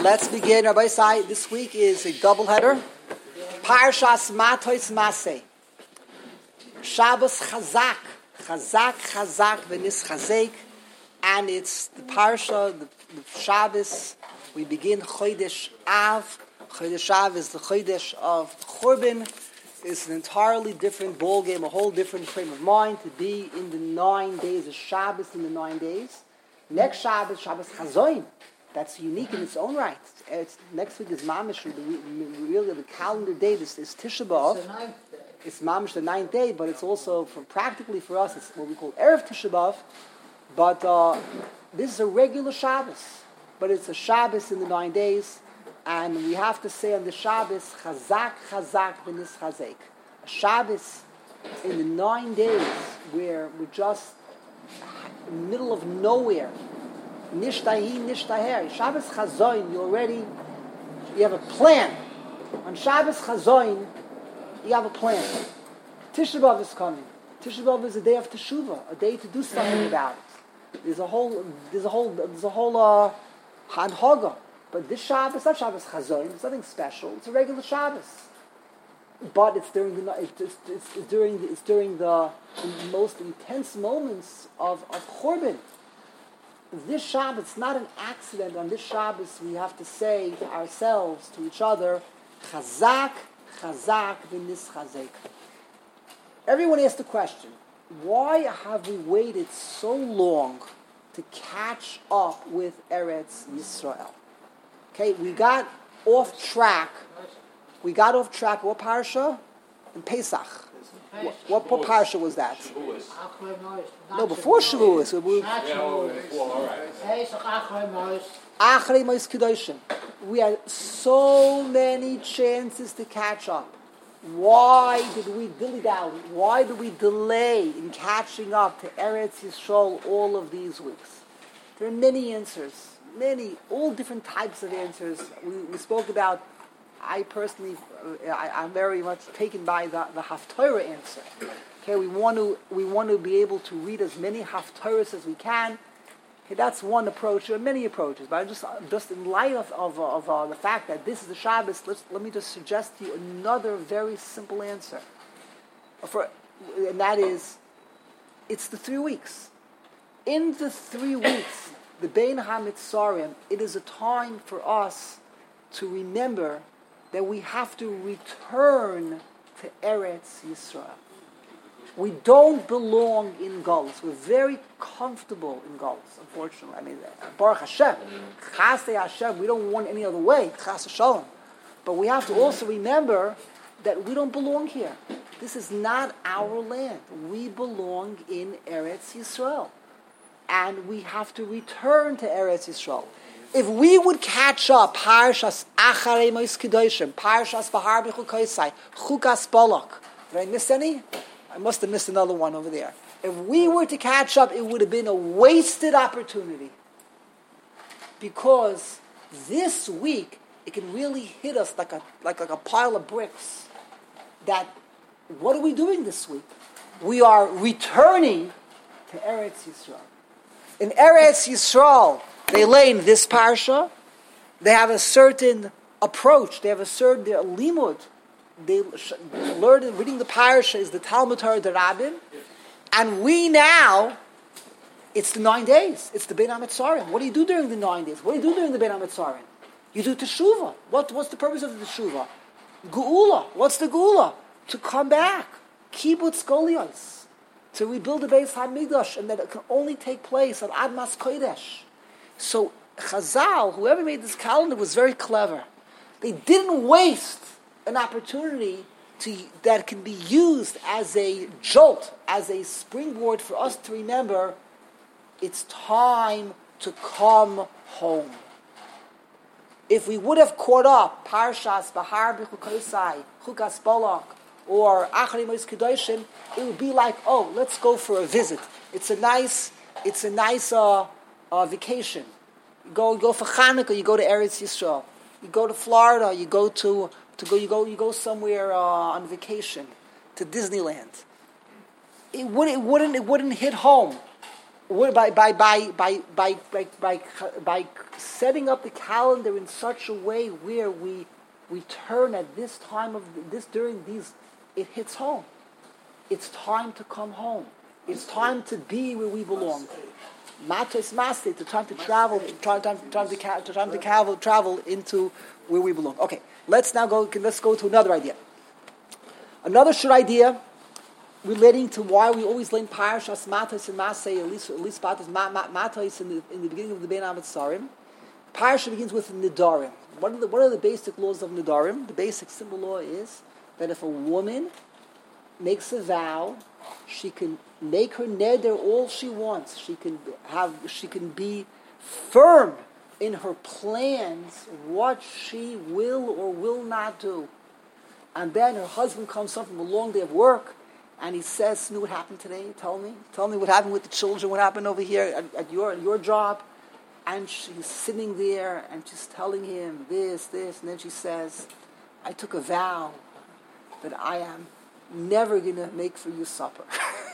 Let's begin. Rabbi Isai, this week is a double header. Parshas Matos Maseh. Shabbos Chazak. Chazak, V'nis Chazek. And it's the Parsha, the Shabbos. We begin Chodesh Av. Chodesh Av is the Chodesh of Churban. It's an entirely different ballgame, a whole different frame of mind to be in the 9 days of Shabbos in the 9 days. Next Shabbos, Shabbos Chazoin. That's unique in its own right. Next week is Mamish. Really, the calendar date is Tisha B'Av. It's Mamish, the 9th day, but it's also, practically for us, it's what we call Erev Tisha B'Av. But this is a regular Shabbos. But it's a Shabbos in the 9 days. And we have to say on the Shabbos, Chazak, V'nis Chazek. A Shabbos in the 9 days where we're just in the middle of nowhere. Nishtahi, Nishtaher. Shabbos Chazoin, you have a plan. On Shabbos Chazoin, you have a plan. Tisha B'Av is coming. Tisha B'Av is a day of Teshuvah, a day to do something about it. There's a whole Hanhaga. But this Shabbos, not Shabbos Chazoin, it's nothing special. It's a regular Shabbos. But it's during the most intense moments of Churban. This Shabbos, it's not an accident. On this Shabbos, we have to say to ourselves, to each other, Chazak, V'nis Chazek. Everyone asked the question, why have we waited so long to catch up with Eretz Yisrael? Okay, we got off track. What parsha? In Pesach. What parsha was that? No, before Shavuos. Achrei Mos Kedoshim. We had so many chances to catch up. Why did we dilly-dally? Why did we delay in catching up to Eretz Yisrael all of these weeks? There are many answers. All different types of answers. We spoke about. I personally, I'm very much taken by the Haftorah answer. Okay, we want to be able to read as many Haftorahs as we can. Okay, that's one approach. There are many approaches, but just in light of the fact that this is the Shabbos, let me just suggest to you another very simple answer. And that is, it's the 3 weeks. In the 3 weeks, the Bein HaMitzarim, it is a time for us to remember that we have to return to Eretz Yisrael. We don't belong in Galus. We're very comfortable in Galus, unfortunately. I mean, Baruch Hashem, Chasei Hashem, we don't want any other way, Chas Shalom. But we have to also remember that we don't belong here. This is not our land. We belong in Eretz Yisrael. And we have to return to Eretz Yisrael. If we would catch up Parshas Acharei Mos Kedoshim, Parshas Bahar B'Chukoisai, Chukas Balak, did I miss any? I must have missed another one over there. If we were to catch up, it would have been a wasted opportunity. Because this week, it can really hit us like a pile of bricks. That, what are we doing this week? We are returning to Eretz Yisrael. In Eretz Yisrael, they lay in this parsha. They have a certain approach. They have a certain limud. They learn reading the parsha is the Talmud Torah D'Rabbim, and we now. It's the 9 days. It's the Bein HaMitzarim. What do you do during the 9 days? What do you do during the Bein HaMitzarim? You do teshuvah. What's the purpose of the teshuvah? Geula. What's the geula? To come back. Kibbutz Golios. To rebuild the Beis HaMikdash, and that it can only take place on Admas Kodesh. So Chazal, whoever made this calendar, was very clever. They didn't waste an opportunity that can be used as a jolt, as a springboard for us to remember it's time to come home. If we would have caught up Parshas Bahar B'Chukoisai, Chukas Balak, or Acharei Mos Kedoshim, it would be like, oh, let's go for a visit. It's a nice vacation. You go for Hanukkah. You go to Eretz Yisrael. You go to Florida. You go somewhere on vacation to Disneyland. It wouldn't hit home. by setting up the calendar in such a way where we turn at this time of this during these, it hits home. It's time to come home. It's time to be where we belong. Matos Masli, the time to travel, travel into where we belong. Okay, let's go to another idea. Another short idea relating to why we always learn Parashas Matos and Masei, at least Matos in the beginning of the Bein HaMetzarim. Parasha begins with Nidarim. What are the basic laws of Nidarim? The basic simple law is that if a woman makes a vow, she can make her neder all she wants. She can be firm in her plans what she will or will not do. And then her husband comes home from a long day of work, and he says, "What happened today? Tell me what happened with the children. What happened over here at your job?" And she's sitting there, and she's telling him this, and then she says, "I took a vow that I am never going to make for you supper."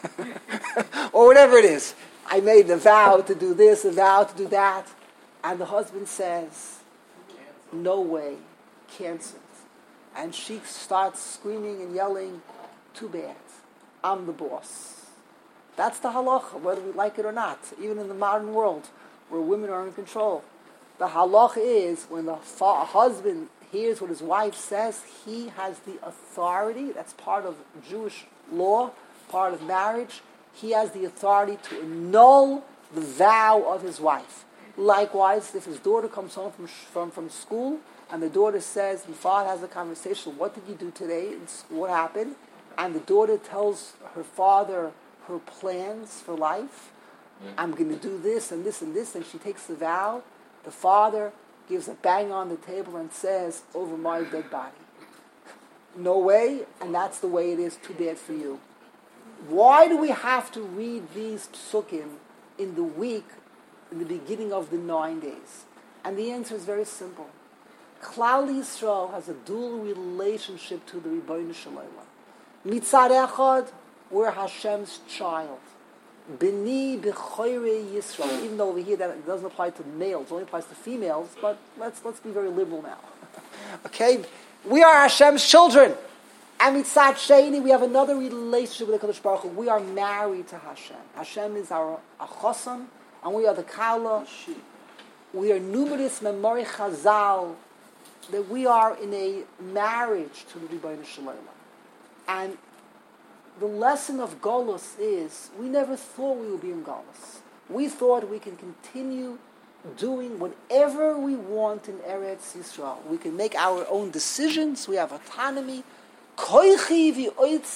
Or whatever it is. I made a vow to do this, a vow to do that. And the husband says, "No way, cancel." And she starts screaming and yelling, "Too bad, I'm the boss." That's the halacha, whether we like it or not. Even in the modern world, where women are in control. The halacha is when the husband hears what his wife says, he has the authority. That's part of Jewish law, part of marriage. He has the authority to annul the vow of his wife. Likewise, if his daughter comes home from school and the daughter says, the father has a conversation, "What did you do today? What happened?" And the daughter tells her father her plans for life. "I'm going to do this and this and this," and she takes the vow. The father gives a bang on the table and says, "Over my dead body. No way," and that's the way it is. Too bad for you. Why do we have to read these psukim in the week, in the beginning of the 9 days? And the answer is very simple. Klal Yisrael has a dual relationship to the Rebbeinu Shalom. Mitzad echad, we're Hashem's child. B'ni b'choyrei Yisrael. Even though over here that it doesn't apply to males, it only applies to females, but let's be very liberal now. Okay? We are Hashem's children. And mitzad sheni, we have another relationship with the Kadosh Baruch Hu. We are married to Hashem. Hashem is our achosam, and we are the kala. We are numerous memori chazal, that we are in a marriage to the Rebbeinu Shalom. And the lesson of Golus is, we never thought we would be in Golus. We thought we can continue doing whatever we want in Eretz Yisrael. We can make our own decisions. We have autonomy. We're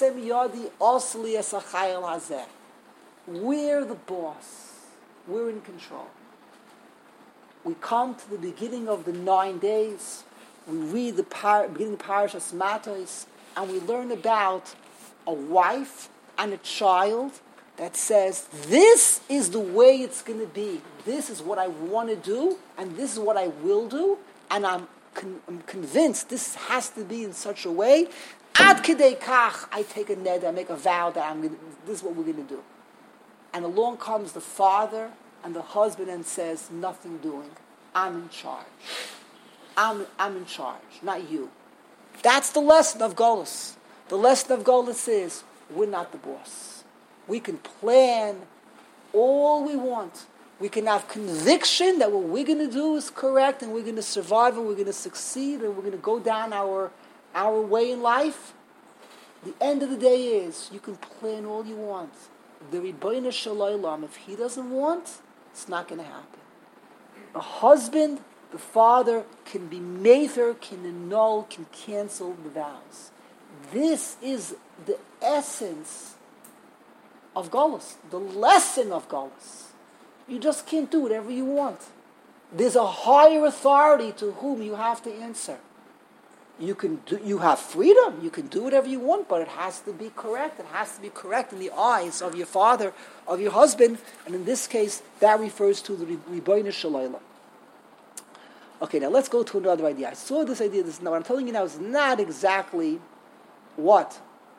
the boss. We're in control. We come to the beginning of the 9 days. We read the beginning of Parashas Matos, and we learn about a wife and a child that says, "This is the way it's going to be. This is what I want to do, and this is what I will do, and I'm convinced this has to be in such a way. Ad kidei kach, I take a neder, I make a vow that this is what we're going to do." And along comes the father and the husband and says, "Nothing doing. I'm in charge. I'm in charge, not you." That's the lesson of Golus. The lesson of Golus is, we're not the boss. We can plan all we want. We can have conviction that what we're going to do is correct, and we're going to survive, and we're going to succeed, and we're going to go down our way in life. The end of the day is, you can plan all you want. The Rebbeinu Shalom, if he doesn't want, it's not going to happen. The husband, the father, can be meither, can annul, can cancel the vows. This is the essence of Golus, the lesson of Golus. You just can't do whatever you want. There's a higher authority to whom you have to answer. You have freedom. You can do whatever you want, but it has to be correct. It has to be correct in the eyes of your father, of your husband, and in this case, that refers to the Rebbeinu Shalom. Okay, now let's go to another idea. I saw this idea. What I'm telling you now is not exactly what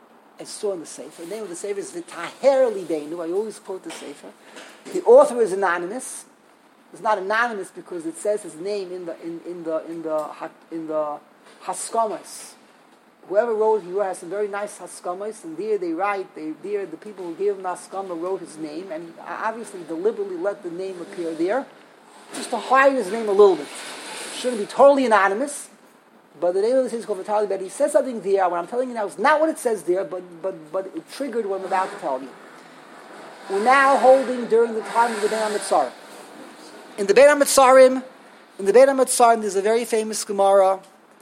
I saw in the Sefer. The name of the Sefer is V'taher Libeinu. I always quote the Sefer. The author is anonymous. It's not anonymous because it says his name in the Haskamas. Whoever wrote, he has some very nice Haskamas, and there they write, there the people who gave him the Haskama wrote his name, and he obviously deliberately let the name appear there, just to hide his name a little bit. Shouldn't be totally anonymous, but the name of the is called V'taher Libeinu. He says something there. What I'm telling you now is not what it says there, but it triggered what I'm about to tell you. We're now holding during the time of the Bein HaMetzarim. In the Bein HaMetzarim, there's a very famous Gemara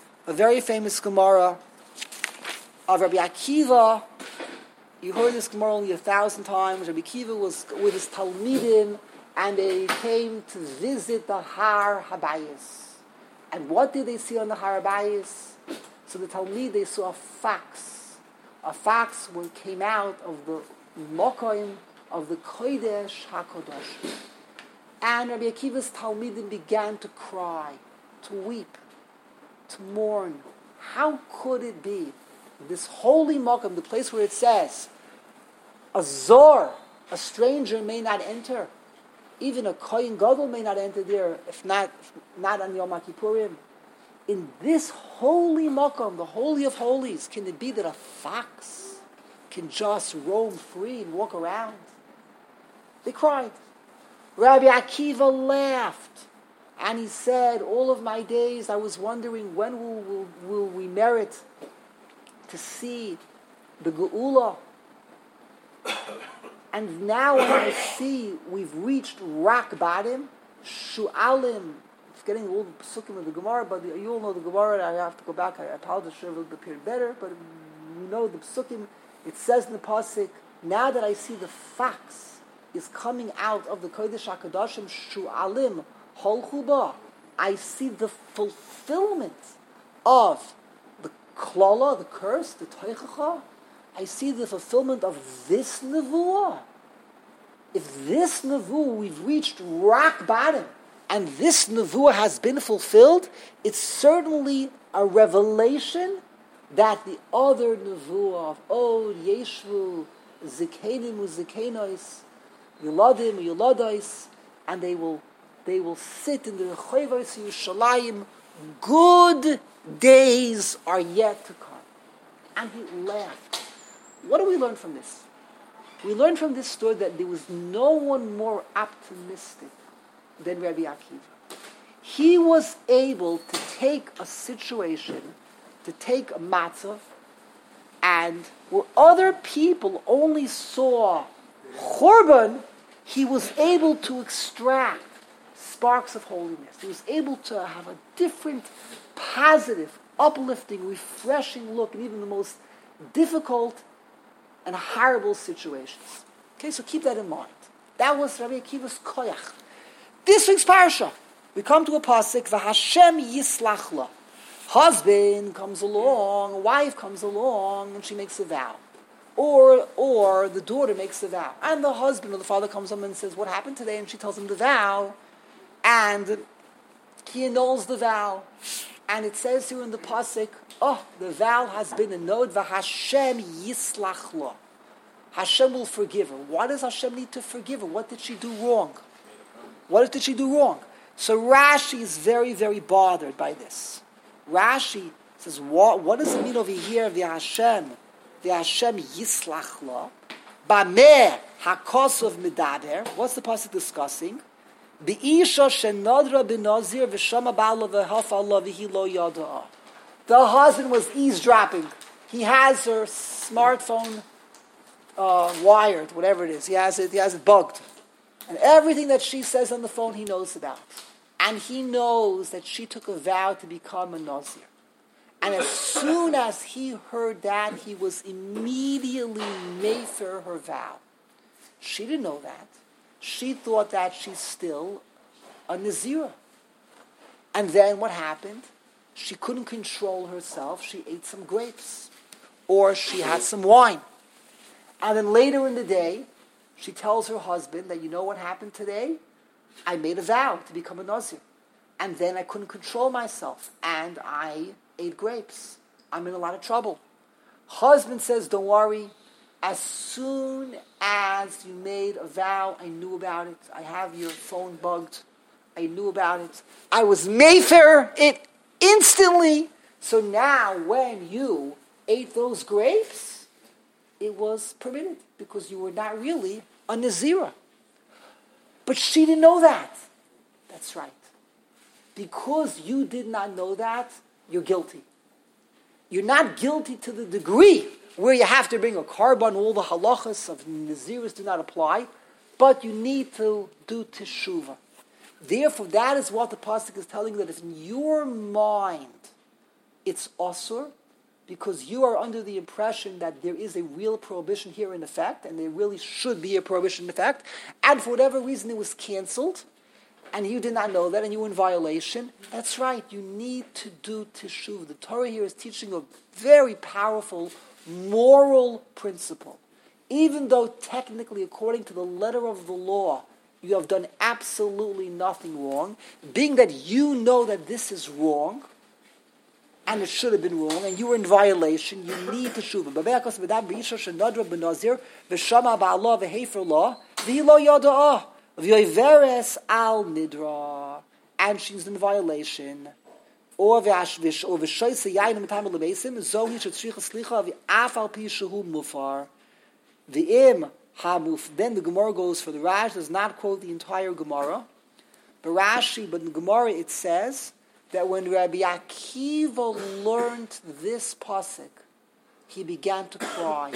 of Rabbi Akiva. You heard this Gemara only 1,000 times. Rabbi Akiva was with his Talmidim, and they came to visit the Har Habayis. And what did they see on the Har Habayis? So the Talmid, they saw a fox. A fox came out of the Mokoim of the Kodesh HaKadosh. And Rabbi Akiva's Talmidim began to cry, to weep, to mourn. How could it be? This holy Mokum, the place where it says, a Zor, a stranger may not enter. Even a Kohen Gadol may not enter there, if not on Yom HaKippurim. In this holy Mokum, the Holy of Holies, can it be that a fox can just roam free and walk around? They cried. Rabbi Akiva laughed, and he said, all of my days I was wondering when will we merit to see the Geula. And now when I see we've reached rock bottom, Shu'alim, it's getting a little psukim of the Gemara, but you all know the Gemara, I have to go back, I apologize, it will appear better, but you know the psukim, it says in the pasuk, now that I see the fox is coming out of the Kodesh HaKadoshim, Shu'alim, Holchu Ba, I see the fulfillment of the Klala, the curse, the Teichacha. I see the fulfillment of this Nevuah. If this Nevuah, we've reached rock bottom, and this Nevuah has been fulfilled, it's certainly a revelation that the other Nevuah of Od, Yeshvu, Zikenim, Uzikenois, Yuladim, Yuladais, and they will sit in the Rechevos Yerushalayim. Good days are yet to come. And he laughed. What do we learn from this? We learn from this story that there was no one more optimistic than Rabbi Akiva. He was able to take a situation, to take a matzah, and where other people only saw Churban, he was able to extract sparks of holiness. He was able to have a different, positive, uplifting, refreshing look in even the most difficult and horrible situations. Okay, so keep that in mind. That was Rabbi Akiva's koyach. This week's parasha, we come to a pasuk, V'Hashem yislach la. Husband comes along, wife comes along, and she makes a vow. Or the daughter makes a vow. And the husband or the father comes home and says, what happened today? And she tells him the vow. And he annuls the vow. And it says here in the pasuk, the vow has been annulled. V'Hashem yislach la. Hashem will forgive her. Why does Hashem need to forgive her? What did she do wrong? What did she do wrong? So Rashi is very, very bothered by this. Rashi says, what does it mean over here, V'Hashem yislach la? Bameh hakosov medaber. What's the pasuk discussing? Be'isha shenadra b'nazir v'shama ba'ala v'hafa Allah v'hi lo yada'a. The husband was eavesdropping. He has her smartphone wired, whatever it is. He has it bugged. And everything that she says on the phone, he knows about. And he knows that she took a vow to become a Nazir. And as soon as he heard that, he was immediately mefer her vow. She didn't know that. She thought that she's still a Nazirah. And then what happened? She couldn't control herself. She ate some grapes. Or she had some wine. And then later in the day, she tells her husband that, you know what happened today? I made a vow to become a Nazir. And then I couldn't control myself. And I ate grapes. I'm in a lot of trouble. Husband says, don't worry. As soon as you made a vow, I knew about it. I have your phone bugged. I knew about it. I was mayfair it instantly. So now when you ate those grapes, it was permitted because you were not really a Nazira. But she didn't know that. That's right. Because you did not know that, you're guilty. You're not guilty to the degree where you have to bring a carbon, all the halachas of Naziris do not apply, but you need to do teshuvah. Therefore, that is what the pasuk is telling you, that if in your mind it's asur, because you are under the impression that there is a real prohibition here in effect, and there really should be a prohibition in effect, and for whatever reason it was canceled, and you did not know that, and you were in violation, that's right, you need to do teshuvah. The Torah here is teaching a very powerful moral principle. Even though technically, according to the letter of the law, you have done absolutely nothing wrong, being that you know that this is wrong, and it should have been wrong, and you were in violation, you need to shuvah. And she's in violation. Or then the Gemara goes for the Rash, does not quote the entire Gemara. But in the Gemara it says that when Rabbi Akiva learned this pasuk, he began to cry.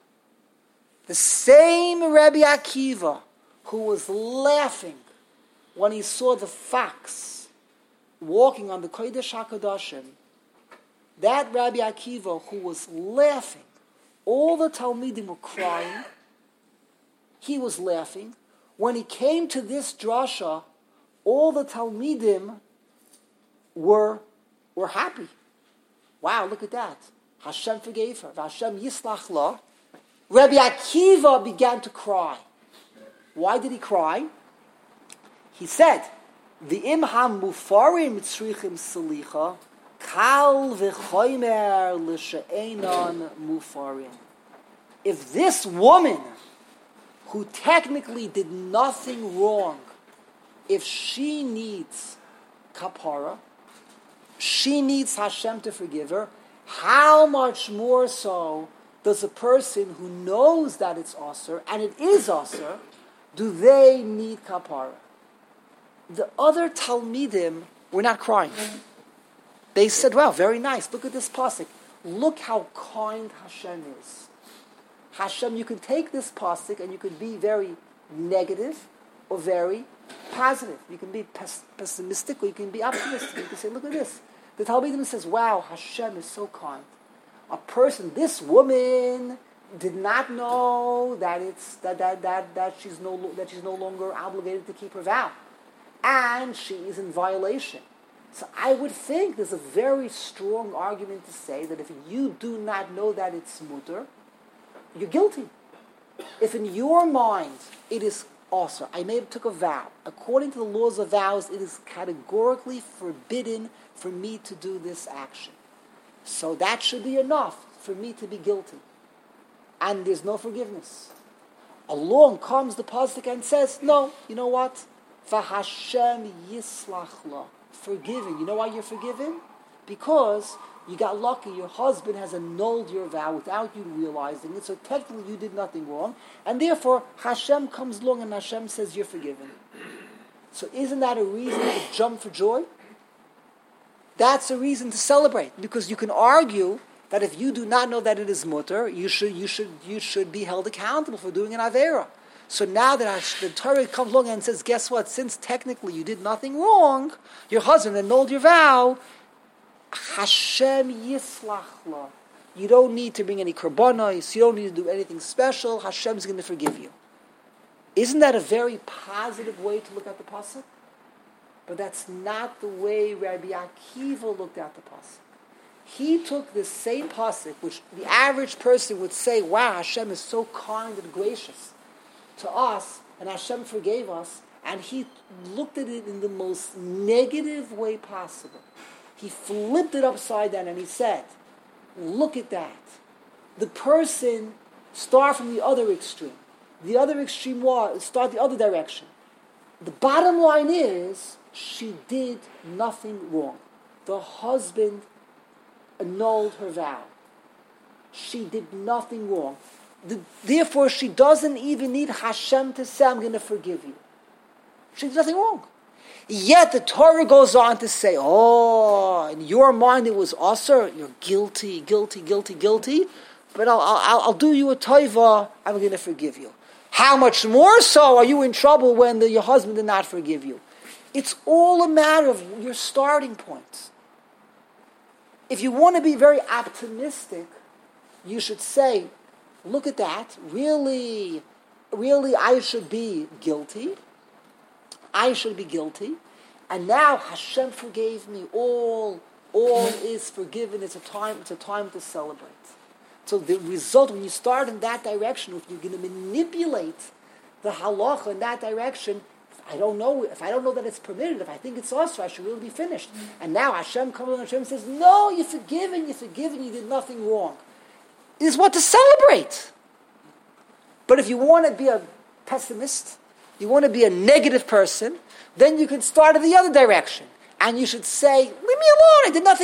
The same Rabbi Akiva who was laughing when he saw the fox walking on the Kodesh HaKadoshim, that Rabbi Akiva who was laughing, all the Talmidim were crying, he was laughing. When he came to this drasha, all the Talmidim were happy. Wow, look at that. Hashem forgave her. Hashem yislach la. Rabbi Akiva began to cry. Why did he cry? He said, "V'im ha-mufarim tzrichim salicha, kal v'choymer l'she'enon mufarim." If this woman, who technically did nothing wrong, if she needs kapara, she needs Hashem to forgive her, how much more so does a person who knows that it's asur, and it is asur, do they need kapara? The other Talmidim were not crying. They said, wow, very nice. Look at this pasuk. Look how kind Hashem is. Hashem, you can take this pasuk and you can be very negative or very positive. You can be pessimistic or you can be optimistic. You can say, look at this. The Talmidim says, wow, Hashem is so kind. A person, this woman did not know that it's that she's no longer obligated to keep her vow, and she is in violation. So I would think there's a very strong argument to say that if you do not know that it's mutter, you're guilty. If in your mind it is also, I may have took a vow. According to the laws of vows, it is categorically forbidden for me to do this action. So that should be enough for me to be guilty. And there's no forgiveness. Along comes the pasuk and says, no, you know what? V'Hashem yislach la. Forgiven. You know why you're forgiven? Because you got lucky. Your husband has annulled your vow without you realizing it. So technically you did nothing wrong. And therefore Hashem comes along and Hashem says you're forgiven. So isn't that a reason to jump for joy? That's a reason to celebrate. Because you can argue that if you do not know that it is mutter, you should be held accountable for doing an avera. So now that the Torah comes along and says, guess what? Since technically you did nothing wrong, your husband annulled your vow, Hashem yislach la. You don't need to bring any korbanos. You don't need to do anything special. Hashem's going to forgive you. Isn't that a very positive way to look at the pasuk? But that's not the way Rabbi Akiva looked at the pasuk. He took the same pasuk, which the average person would say, wow, Hashem is so kind and gracious to us, and Hashem forgave us, and he looked at it in the most negative way possible. He flipped it upside down and he said, look at that. the person start from the other extreme. The other extreme was start the other direction. The bottom line is she did nothing wrong. The husband annulled her vow. She did nothing wrong. Therefore, she doesn't even need Hashem to say, I'm going to forgive you. She did nothing wrong. Yet the Torah goes on to say, in your mind it was asur, you're guilty, but I'll do you a taiva, I'm going to forgive you. How much more so are you in trouble when your husband did not forgive you? It's all a matter of your starting point. If you want to be very optimistic, you should say, look at that, really I should be guilty. And now Hashem forgave me. All is forgiven. It's a time to celebrate. So the result, when you start in that direction, if you're going to manipulate the halacha in that direction, if I don't know that it's permitted, if I think it's also, I should really be finished. And now Hashem comes along and Hashem says, no, you're forgiven, you did nothing wrong. It is what to celebrate. But if you want to be a pessimist, you want to be a negative person, then you can start in the other direction. And you should say, leave me alone, I did nothing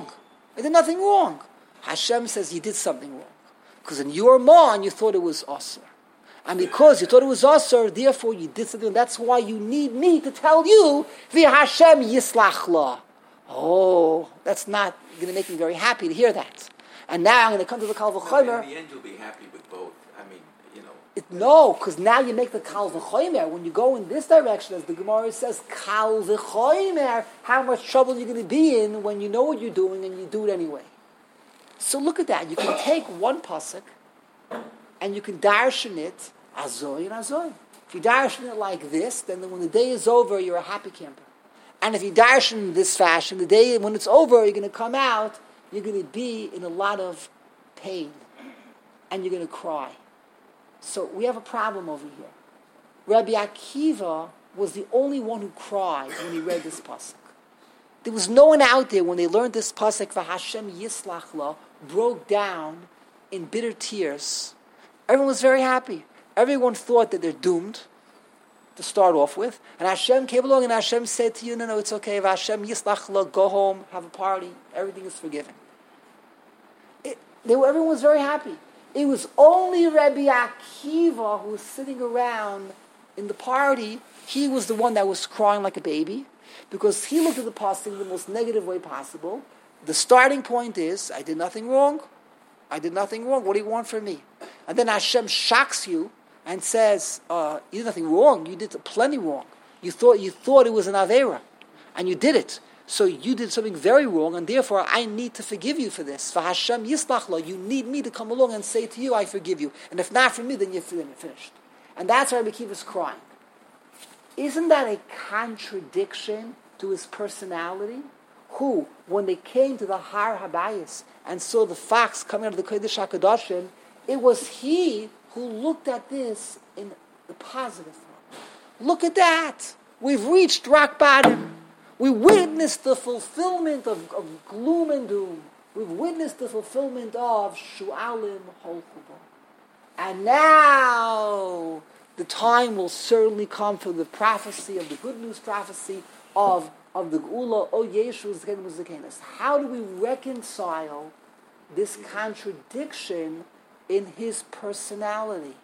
wrong. Hashem says you did something wrong. Because in your mind, you thought it was asur. And because you thought it was asur, therefore you did something. That's why you need me to tell you, the Hashem yislach la. Oh, that's not going to make me very happy to hear that. And now I'm going to come to the Kal V'chomer. In the end, you'll be happy with both. I mean, No, because now you make the Kal V'chomer. When you go in this direction, as the Gemara says, Kal V'chomer, how much trouble you're going to be in when you know what you're doing and you do it anyway. So look at that. You can take one pasuk and you can darshan it azoy and azoy. If you darshan it like this, then when the day is over, you're a happy camper. And if you darshan in this fashion, the day when it's over, you're going to come out, you're going to be in a lot of pain. And you're going to cry. So we have a problem over here. Rabbi Akiva was the only one who cried when he read this pasuk. There was no one out there when they learned this pasuk, V'Hashem yislach la, broke down in bitter tears. Everyone was very happy. Everyone thought that they're doomed to start off with. And Hashem came along and Hashem said to you, no, it's okay. V'Hashem yislach la, go home, have a party. Everything is forgiven. Everyone was very happy. It was only Rabbi Akiva who was sitting around in the party. He was the one that was crying like a baby because he looked at the pasuk in the most negative way possible. The starting point is, I did nothing wrong. What do you want from me? And then Hashem shocks you and says, you did nothing wrong. You did plenty wrong. You thought it was an Aveira, and you did it. So you did something very wrong, and therefore I need to forgive you for this. For Hashem yislach la, you need me to come along and say to you, I forgive you. And if not for me, then you're finished. And that's why Rabbi Akiva is crying. Isn't that a contradiction to his personality? Who, when they came to the Har Habayis and saw the fox coming out of the Kodesh HaKadoshim, it was he who looked at this in the positive form. Look at that. We've reached rock bottom. We witnessed the fulfillment of gloom and doom. We've witnessed the fulfillment of Shu'alim Holchuba. And now the time will certainly come for the prophecy of the good news prophecy of the Geula, O Yeshu Zaken Muzakenis. How do we reconcile this contradiction in his personality?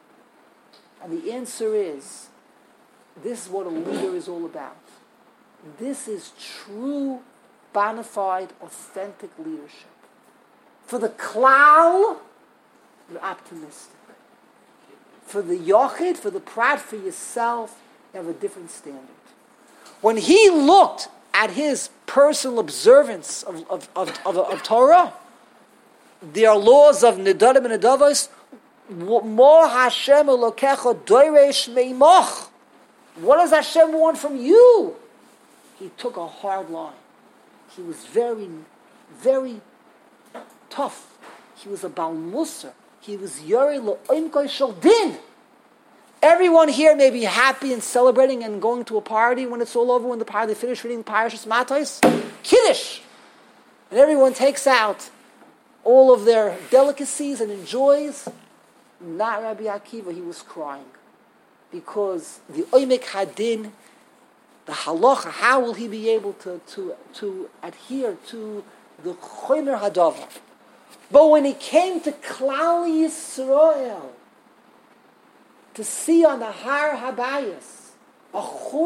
And the answer is, this is what a leader is all about. This is true, bona fide, authentic leadership. For the klal, you're optimistic. For the yochid, for the prat, for yourself, you have a different standard. When he looked at his personal observance of Torah, there are laws of Nedarim and Nedavos, Mo Hashem Elokecha Doiresh Meimoch. What does Hashem want from you? He took a hard line. He was very, very tough. He was a Baal Musar. He was Yorei Lo'imkoi Shel Din. Everyone here may be happy and celebrating and going to a party when it's all over, when the party they finish reading Parashas Matos. Kiddush! And everyone takes out all of their delicacies and enjoys. Not Rabbi Akiva, he was crying. Because the Oimek Hadin, the halacha, how will he be able to adhere to the Chomer Hadavar? But when he came to Klal Yisrael, to see on the Har Habayis, a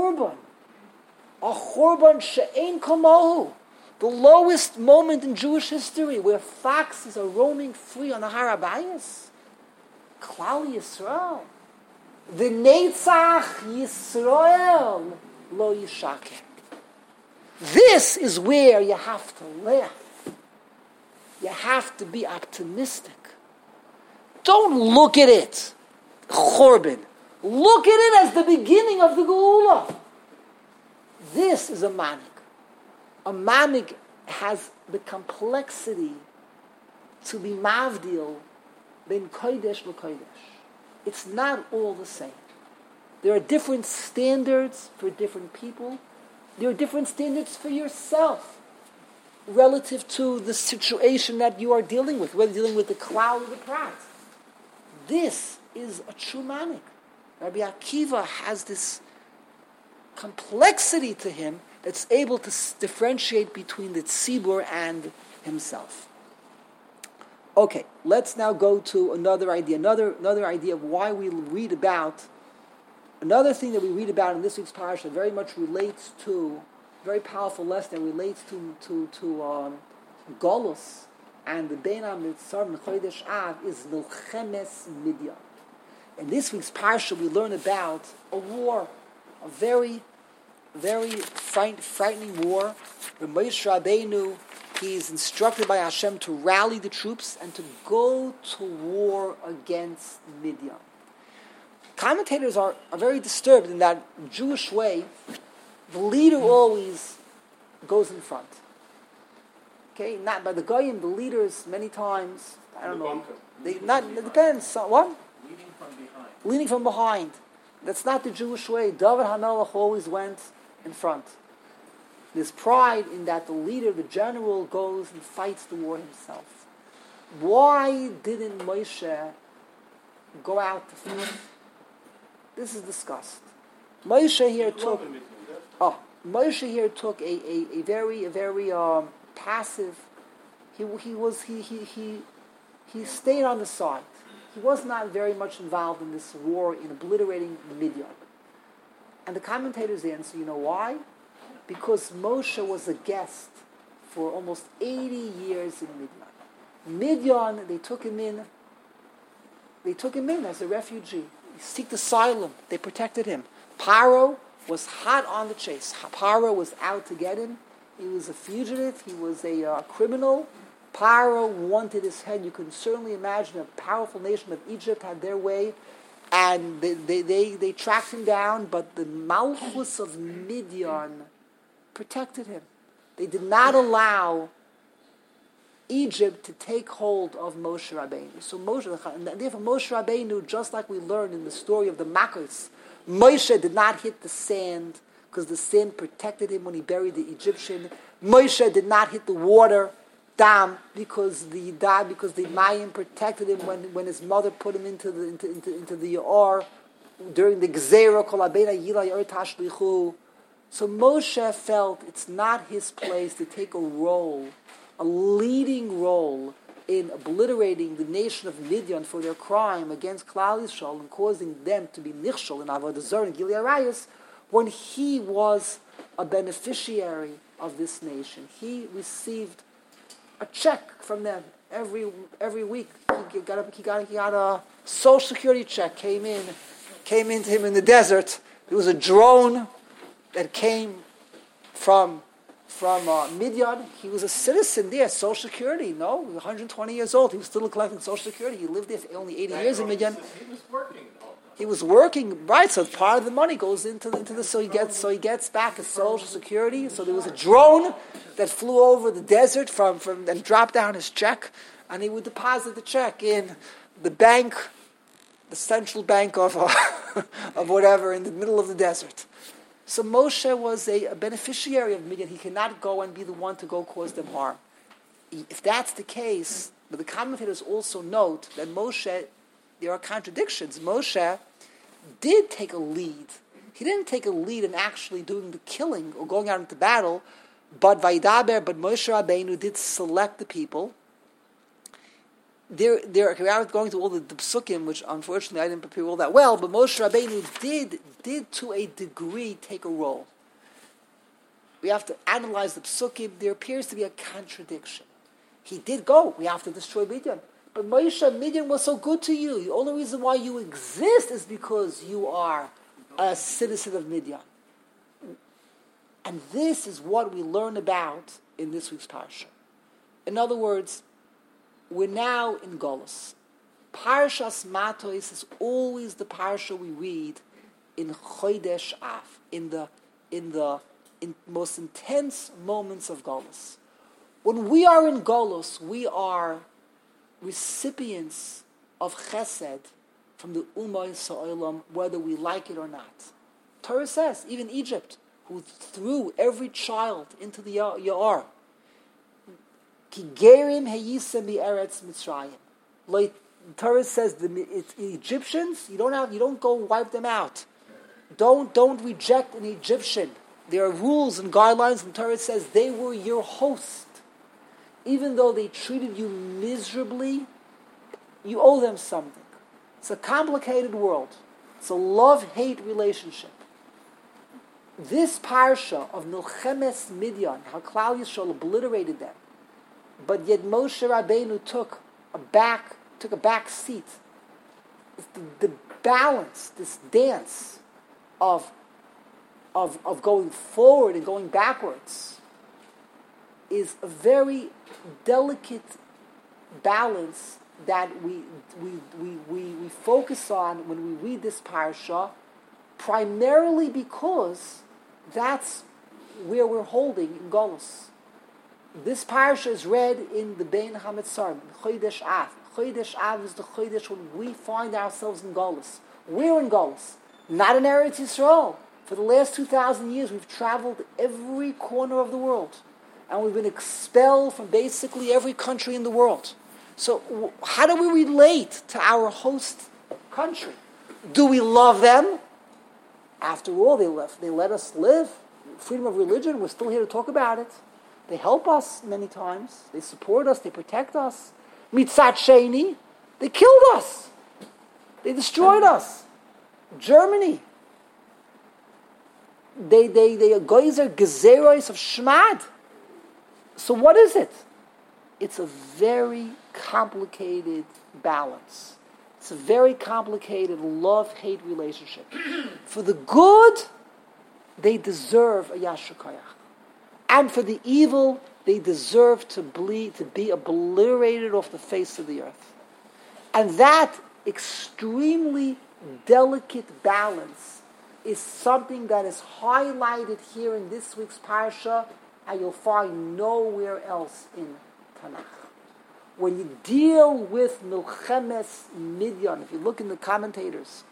Churban she'ein kamohu, the lowest moment in Jewish history, where foxes are roaming free on the Har Habayis, Klal Yisrael, the Netzach Yisrael lo yishaker. This is where you have to laugh. You have to be optimistic. Don't look at it, Churban. Look at it as the beginning of the Geula. This is a manik. A manik has the complexity to be mavdil ben kodesh l'kodesh. It's not all the same. There are different standards for different people. There are different standards for yourself relative to the situation that you are dealing with, whether you're dealing with the cloud or the prat. This is a true manik. Rabbi Akiva has this complexity to him that's able to differentiate between the tzibur and himself. Okay, let's now go to another idea. Another idea of why we read about. Another thing that we read about in this week's parasha very much relates to, very powerful lesson that relates to Golus and the Bein HaMitzar and Chodesh Av is Milchemes Midian. In this week's parasha we learn about a war, a very, very frightening war. When Moshe Rabbeinu, he's instructed by Hashem to rally the troops and to go to war against Midian. Commentators are very disturbed in that Jewish way. The leader always goes in front. Okay, not by the goyim. The leaders many times, I don't know. It depends. What? Leading from behind. That's not the Jewish way. David HaMelech always went in front. There's pride in that the leader, the general, goes and fights the war himself. Why didn't Moshe go out to fight? This is discussed. Moshe here took a very passive. He stayed on the side. He was not very much involved in this war in obliterating Midian. And the commentators answer, you know why? Because Moshe was a guest for almost 80 years in Midian. Midian, they took him in as a refugee. He sought asylum. They protected him. Paro was hot on the chase. Paro was out to get him. He was a fugitive. He was a criminal. Paro wanted his head. You can certainly imagine a powerful nation of Egypt had their way, and they tracked him down, but the Malchus of Midian protected him. They did not allow Egypt to take hold of Moshe Rabbeinu. So therefore Moshe Rabbeinu, just like we learned in the story of the Makos, Moshe did not hit the sand because the sand protected him when he buried the Egyptian. Moshe did not hit the water, Dam, because the Mayim protected him when his mother put him into the Yaor during the Gzeira Kol Abena Yila Yaor Tashlichu. So Moshe felt it's not his place to take a leading role in obliterating the nation of Midian for their crime against Klal Yisrael and causing them to be nichshol in Avodah Zarah and Gilead Arayos, when he was a beneficiary of this nation. He received a check from them every week. He got a Social Security check came into him in the desert. There was a drone that came from Midian. He was a citizen there, Social Security. No, he was 120 years old. He was still collecting Social Security. He lived there for only 80 years in Midian. He was working, right? So part of the money goes into the. So he gets back his Social Security. So there was a drone that flew over the desert from and dropped down his check, and he would deposit the check in the bank, the central bank of of whatever in the middle of the desert. So Moshe was a beneficiary of Midian. He cannot go and be the one to go cause them harm. if that's the case, but the commentators also note that Moshe, there are contradictions. Moshe did take a lead. He didn't take a lead in actually doing the killing or going out into battle, but Vaidaber, but Moshe Rabbeinu did select the people. Without going through all the psukim, which unfortunately I didn't prepare all that well, but Moshe Rabbeinu did to a degree take a role. We have to analyze the psukim. There appears to be a contradiction. He did go. We have to destroy Midian. But Moshe, Midian was so good to you. The only reason why you exist is because you are a citizen of Midian. And this is what we learn about in this week's parsha. In other words, we're now in Golus. Parshas Matos is always the parsha we read in Chodesh Av, in the most intense moments of Golus. When we are in Golus, we are recipients of Chesed from the Ummah Yisraelim, whether we like it or not. Torah says, even Egypt, who threw every child into the Ya'ar, Ki gerim heyisem eretz Mitzrayim. Like Torah says, the Egyptians, you don't go wipe them out. Don't reject an Egyptian. There are rules and guidelines, and Torah says they were your host. Even though they treated you miserably, you owe them something. It's a complicated world. It's a love-hate relationship. This parsha of Milchemes Midian, how Klal Yisrael obliterated them, but yet Moshe Rabbeinu took a back seat. It's the balance, this dance of going forward and going backwards is a very delicate balance that we focus on when we read this parsha, primarily because that's where we're holding in Golus. This parsha is read in the Bein HaMetzarim, Chodesh Av. Chodesh Av is the Chodesh when we find ourselves in Golus. We're in Golus, not in Eretz Yisrael. For the last 2,000 years, we've traveled every corner of the world. And we've been expelled from basically every country in the world. So how do we relate to our host country? Do we love them? After all, they let us live. Freedom of religion, we're still here to talk about it. They help us many times. They support us. They protect us. Mitzat Sheni, they killed us. They destroyed us. Germany. They geyser gezeros of Shmad. So what is it? It's a very complicated balance. It's a very complicated love-hate relationship. For the good, they deserve a Yashar Koyach. And for the evil, they deserve to be obliterated off the face of the earth. And that extremely delicate balance is something that is highlighted here in this week's parsha, and you'll find nowhere else in Tanakh. When you deal with Milchemes Midian, if you look in the commentators,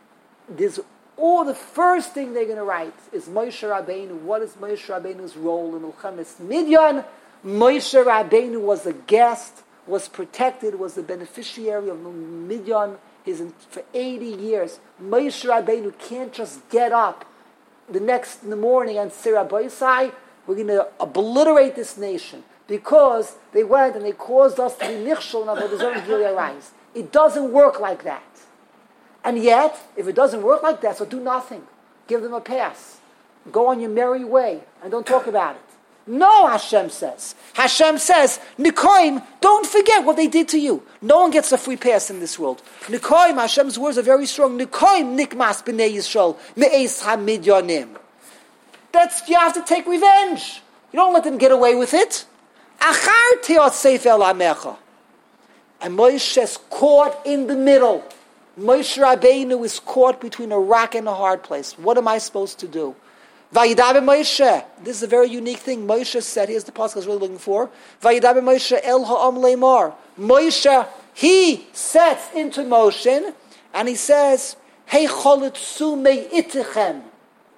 the first thing they're going to write is Moshe Rabbeinu. What is Moshe Rabbeinu's role in Milchemes Midian? Moshe Rabbeinu was a guest, was protected, was the beneficiary of Midian for 80 years. Moshe Rabbeinu can't just get up in the morning and say, Rabbi Yisai, we're going to obliterate this nation because they went and they caused us to be nichshol and Avodah Zarah Gilui Arayis. It doesn't work like that. And yet, if it doesn't work like that, so do nothing. Give them a pass. Go on your merry way and don't talk about it. No, Hashem says. Hashem says, Nikoim, don't forget what they did to you. No one gets a free pass in this world. Nikoim, Hashem's words are very strong. Nikoim nikmas b'nei Yisrael me'es hamidyanim. You have to take revenge. You don't let them get away with it. Achar teot sefer lamecha. And Moshe is caught in the middle. Moshe Rabbeinu is caught between a rock and a hard place. What am I supposed to do? Vayidaber Moshe. This is a very unique thing. Moshe said, here's the pasuk I was really looking for. Vayidaber Moshe el ha'am leimar. Moshe, he sets into motion, and he says, Hey cholitzu me'itichem.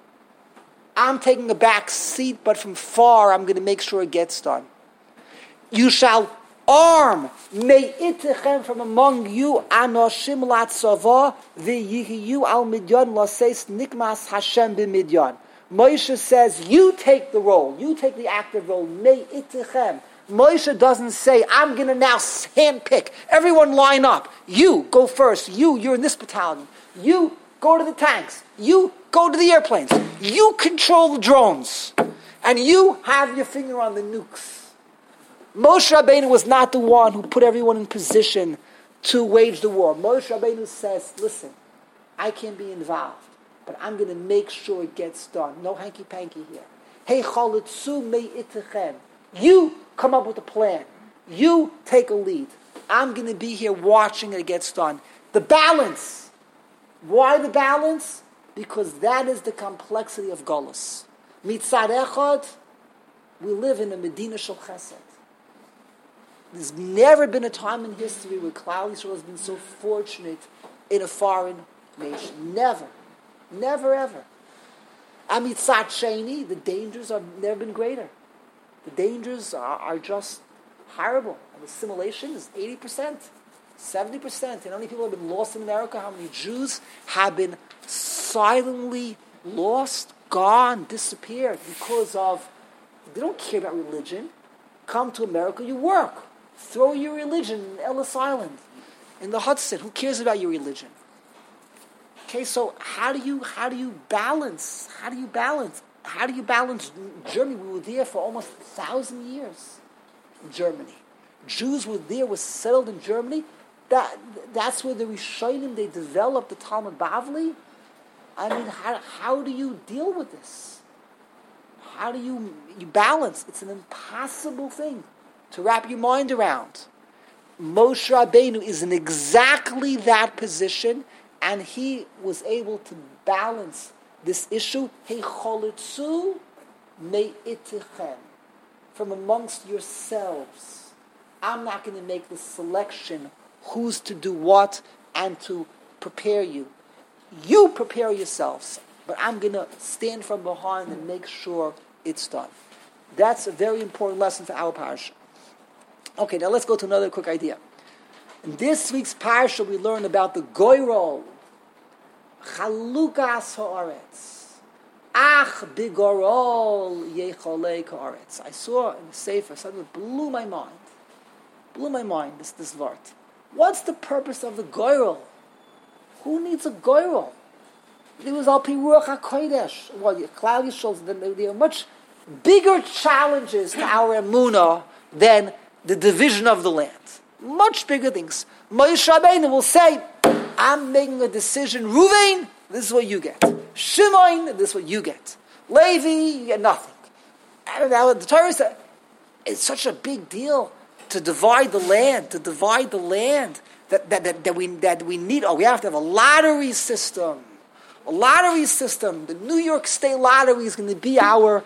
I'm taking a back seat, but from far I'm going to make sure it gets done. You shall arm me'itechem from among you anoshim latzava v'yihiyu al midyan laseis nikmas Hashem b'midyan. Moshe says, you take the role. You take the active role. Me'itechem. Moshe doesn't say, I'm going to now handpick. Everyone line up. You go first. You're in this battalion. You go to the tanks. You go to the airplanes. You control the drones. And you have your finger on the nukes. Moshe Rabbeinu was not the one who put everyone in position to wage the war. Moshe Rabbeinu says, listen, I can't be involved, but I'm going to make sure it gets done. No hanky-panky here. Hey, chalitzu me'itechem. You come up with a plan. You take a lead. I'm going to be here watching it gets done. The balance. Why the balance? Because that is the complexity of Golus. Mitzad echad, we live in a Medina shel Chesed. There's never been a time in history where Klal Yisrael has been so fortunate in a foreign nation. Never. Never, ever. And mitzad sheni, the dangers have never been greater. The dangers are just horrible. And assimilation is 80%, 70%. And how many people have been lost in America? How many Jews have been silently lost, gone, disappeared because of, they don't care about religion. Come to America, you work. Throw your religion in Ellis Island, in the Hudson. Who cares about your religion? Okay, so how do you balance? How do you balance Germany? We were there for almost 1,000 years in Germany. Jews were there, were settled in Germany. That's where the Rishonim, they developed the Talmud Bavli. I mean, how do you deal with this? How do you balance? It's an impossible thing to wrap your mind around. Moshe Rabbeinu is in exactly that position, and he was able to balance this issue. Heichalitzu me'itechem, from amongst yourselves. I'm not going to make the selection who's to do what and to prepare you. You prepare yourselves, but I'm going to stand from behind and make sure it's done. That's a very important lesson for our parsha. Okay, now let's go to another quick idea. In this week's parsha, we learn about the goyrol, chalukas haaretz, ach bigorol yecholei haaretz. I saw in the Sefer something that blew my mind. This word. What's the purpose of the goyrol? Who needs a goyrol? There was al pi ruach hakodesh. Well, Klal Yisrael, there are much bigger challenges to our emunah than the division of the land. Much bigger things. Moshe Rabbeinu will say, I'm making a decision. Ruvain, this is what you get. Shimon, this is what you get. Levi, you get nothing. And now the Torah said, it's such a big deal to divide the land, that we need. Oh, we have to have a lottery system. The New York State Lottery is going to be our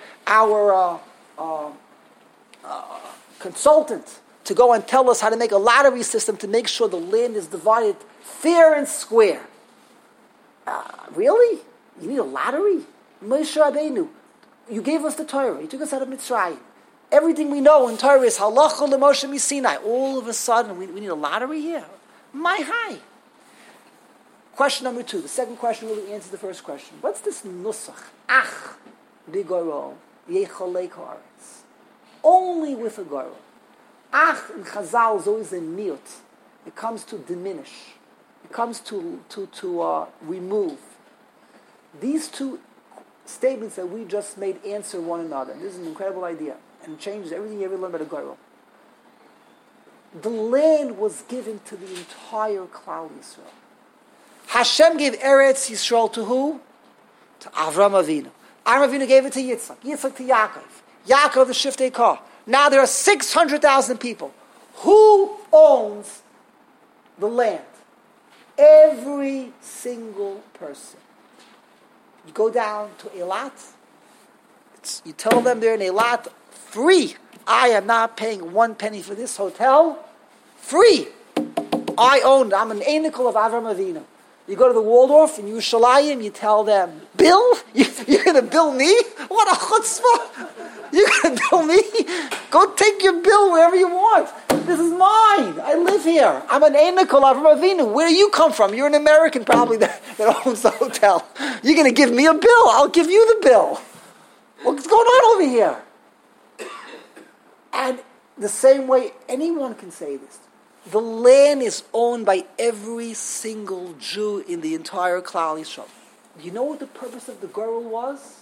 consultant to go and tell us how to make a lottery system to make sure the land is divided fair and square. Really? You need a lottery? Moshe Rabbeinu, you gave us the Torah. You took us out of Mitzrayim. Everything we know in Torah is halacha l'Moshe miSinai. All of a sudden, we need a lottery here. My high. Question number 2. The second question really answers the first question. What's this nusach? Ach bigorol yecholei haaretz. Only with a gorol. Ach in Chazal is always a miut. It comes to diminish. It comes to remove. These two statements that we just made answer one another. This is an incredible idea. And it changes everything you ever learned about a gorol. The land was given to the entire Klal Yisrael. Hashem gave Eretz Yisrael to who? To Avram Avinu. Avram Avinu gave it to Yitzchak. Yitzchak to Yaakov. Yaakov the Shiftei Kah. Now there are 600,000 people. Who owns the land? Every single person. You go down to Eilat. You tell them they're in Eilat, free. I am not paying 1 penny for this hotel. Free. I own it. I'm an anicle of Avram Avinu. You go to the Waldorf in Yerushalayim, you tell them, Bill? You're going to bill me? What a chutzpah! You're going to tell me, go take your bill wherever you want. This is mine. I live here. I'm an Einakol Avram Avinu. Where do you come from? You're an American probably that owns the hotel. You're going to give me a bill. I'll give you the bill. What's going on over here? And the same way anyone can say this. The land is owned by every single Jew in the entire Klal Yisrael. You know what the purpose of the Goral was?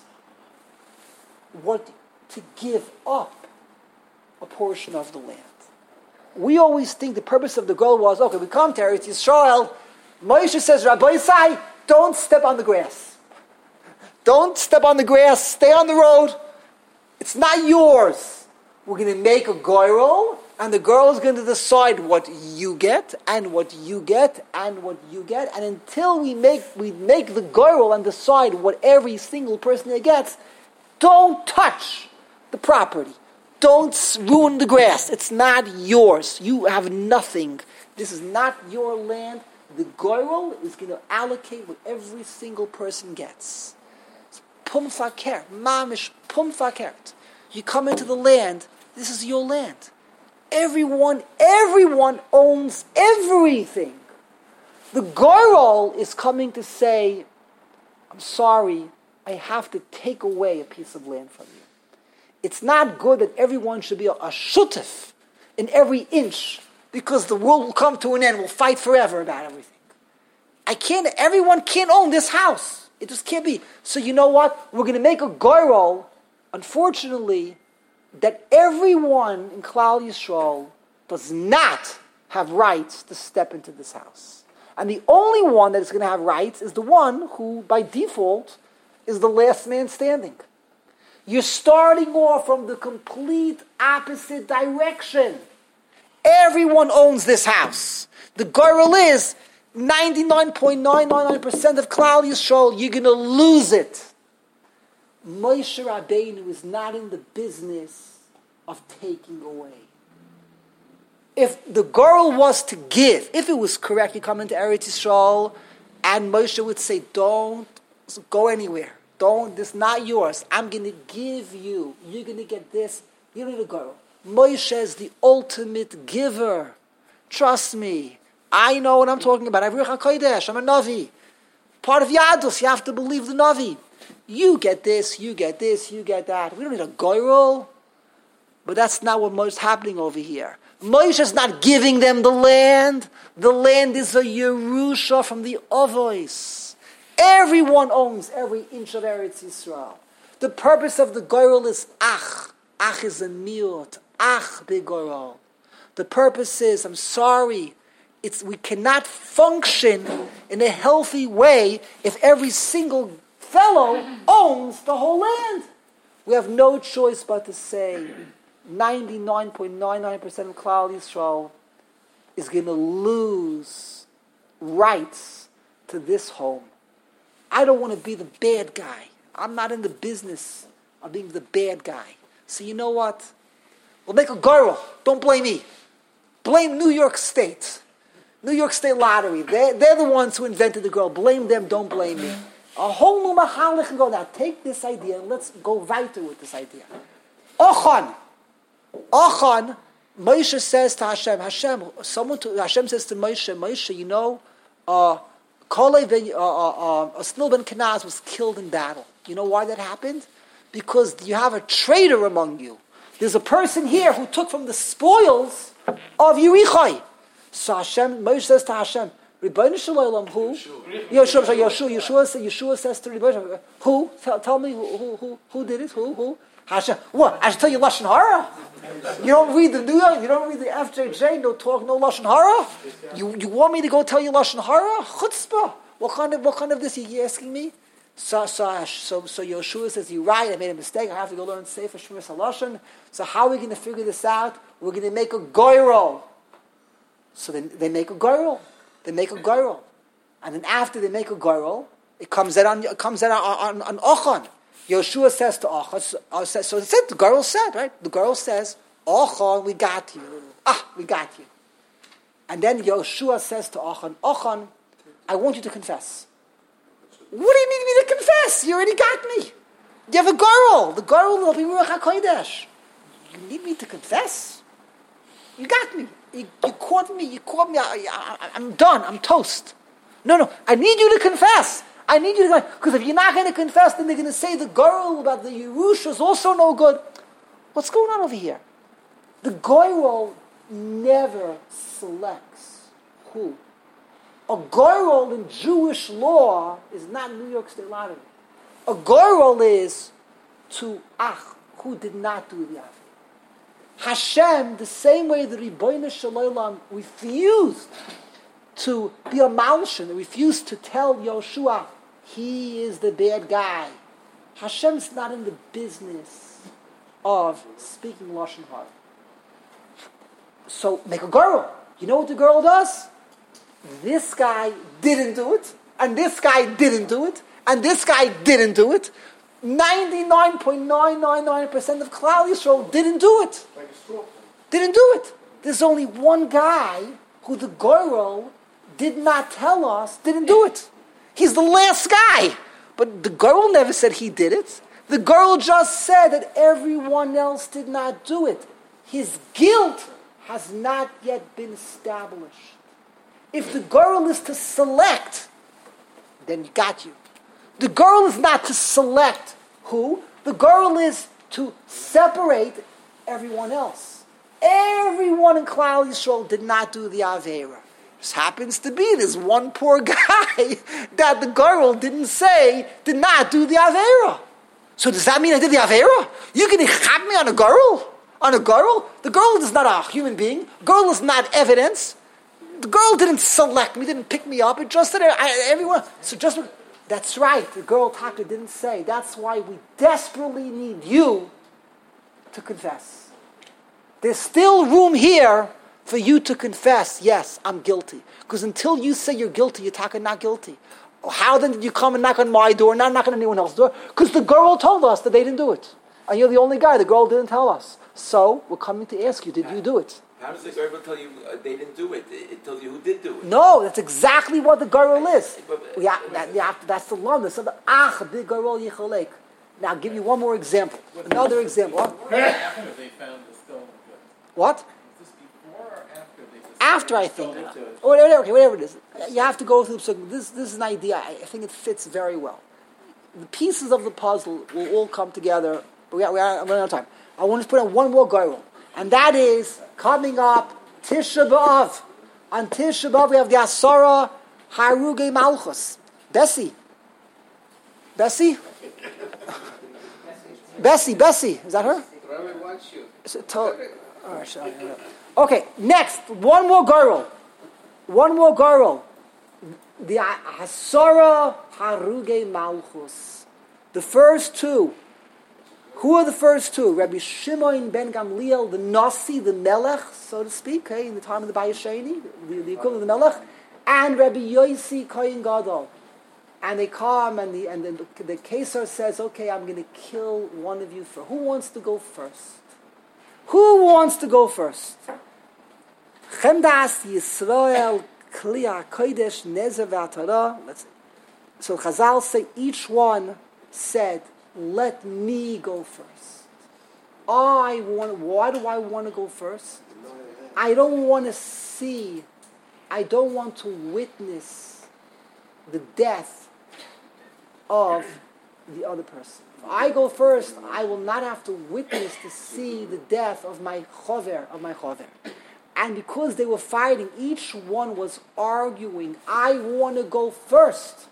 To give up a portion of the land. We always think the purpose of the Goral was, okay, we come to Eretz Yisrael. Moshe says, Rabbi Isai, don't step on the grass. Don't step on the grass. Stay on the road. It's not yours. We're going to make a Goral, and the girl is going to decide what you get, and what you get, and what you get. And until we make the Goral and decide what every single person here gets, don't touch the property. Don't ruin the grass. It's not yours. You have nothing. This is not your land. The Goral is going to allocate what every single person gets. It's pum faker, mamish pum fakert. You come into the land. This is your land. Everyone owns everything. The Goral is coming to say, I'm sorry, I have to take away a piece of land from you. It's not good that everyone should be a shutef in every inch, because the world will come to an end. We'll fight forever about everything. Everyone can't own this house. It just can't be. So you know what? We're going to make a Goral, unfortunately, that everyone in Klal Yisrael does not have rights to step into this house. And the only one that is going to have rights is the one who, by default, is the last man standing. You're starting off from the complete opposite direction. Everyone owns this house. The Goral is 99.999% of Klal Yisrael, you're going to lose it. Moshe Rabbeinu is not in the business of taking away. If the Goral was to give, if it was correct, you come into Eretz Yisrael, and Moshe would say, don't go anywhere. This is not yours. I'm going to give you. You're going to get this. You don't need a Goral. Moshe is the ultimate giver. Trust me. I know what I'm talking about. I'm a Navi. Part of Yadus, you have to believe the Navi. You get this, you get this, you get that. We don't need a Goral. But that's not what's happening over here. Moshe is not giving them the land. The land is a Yerusha from the Avos. Everyone owns every inch of Eretz Yisrael. The purpose of the Goral is ach. Ach is a miut. Ach begoral. The purpose is, I'm sorry, we cannot function in a healthy way if every single fellow owns the whole land. We have no choice but to say 99.99% of Klal Yisrael is going to lose rights to this home. I don't want to be the bad guy. I'm not in the business of being the bad guy. So you know what? We'll make a Goral. Don't blame me. Blame New York State. New York State Lottery. They're the ones who invented the Goral. Blame them, don't blame me. A whole new mahalach and go, now take this idea and let's go weiter with this idea. Ochan, Moshe says to Hashem, Hashem says to Moshe, you know, Snil ben Kenaz was killed in battle. You know why that happened? Because you have a traitor among you. There's a person here who took from the spoils of Yerichai. So Moshe says to Hashem, Rebbeinu Shalom, who? Yeshua says to Rebbeinu, who? Tell me who did it? Who? Hashem. What? I should tell you Lashon Hara? You don't read the New York, you don't read the FJJ, no talk, no Lashon Hara? You want me to go tell you Lashon Hara? Chutzpah. What kind of this are you asking me? So Yeshua says, you're right, I made a mistake, I have to go learn Sefer Shmiras HaLashon. So how are we going to figure this out? We're going to make a Goral. So they make a Goral. They make a Goral. And then after they make a Goral, it comes out on Ochan. Yeshua says to Ochan, so it said, the Goral said, right? The Goral says, Ochan, we got you. We got you. And then Yeshua says to Ochan, I want you to confess. What do you need me to confess? You already got me. You have a girl. The girl will be Ruach HaKodesh. You need me to confess? You got me. You caught me. I'm done. I'm toast. No. I need you to confess. I need you to confess. Because if you're not going to confess, then they're going to say the girl about the Yerusha is also no good. What's going on over here? The girl never selects who. A girl in Jewish law is not New York State lottery. A girl is to who did not do the Avera. Hashem, the same way the Ribono Shel Olam refused to be a Malshin, refused to tell Yoshua he is the bad guy. Hashem's not in the business of speaking Lashon Hara. So make a girl. You know what the girl does? This guy didn't do it, and this guy didn't do it, and this guy didn't do it. 99.999% of Klal Yisrael didn't do it. Didn't do it. There's only one guy who the girl did not tell us didn't do it. He's the last guy. But the girl never said he did it. The girl just said that everyone else did not do it. His guilt has not yet been established. If the girl is to select, then you got you. The girl is not to select who. The girl is to separate everyone else. Everyone in Klal Yisrael did not do the Avera. This happens to be this one poor guy that the girl did not do the Avera. So does that mean I did the Avera? You can chap me on a girl? On a girl? The girl is not a human being. Girl is not evidence. The girl didn't select me, didn't pick me up. It just said everyone. So just that's right. The girl Taka didn't say. That's why we desperately need you to confess. There's still room here for you to confess. Yes, I'm guilty. Because until you say you're guilty, you're Taka not guilty. How then did you come and knock on my door, not knock on anyone else's door? Because the girl told us that they didn't do it. And you're the only guy. The girl didn't tell us. So we're coming to ask you, did you do it? How does the girl tell you they didn't do it? It tells you who did do it. No, that's exactly what the girl is. That's the lumna. So the the girl yichalek. Now I'll give you one more example. Another example. After they found the stolen goods. What? Is this before or after they discovered After, I the think. stolen goods? Whatever it is. You have to go through. So this is an idea. I think it fits very well. The pieces of the puzzle will all come together. We are running out of time. I want to put on one more girl. And that is coming up Tisha B'Av. On Tisha B'Av we have the Asara Harugei Malchus. Bessie. Is that her? Rabbi wants you. Okay, next, one more girl. The Asara Harugei Malchus. The first two. Who are the first two? Rabbi Shimon ben Gamliel, the Nasi, the Melech, so to speak, in the time of the Bayesheni, the equivalent of the Melech, and Rabbi Yosi Kohen Gadol. And they come, and the Kesar says, okay, I'm going to kill one of you first. Who wants to go first? Chemdas Yisrael Kli HaKodesh Nezer V'Atara. So Chazal say, each one said, let me go first. Why do I want to go first? I don't want to witness the death of the other person. If I go first, I will not have to witness to see the death of my chover. And because they were fighting, each one was arguing, I want to go first.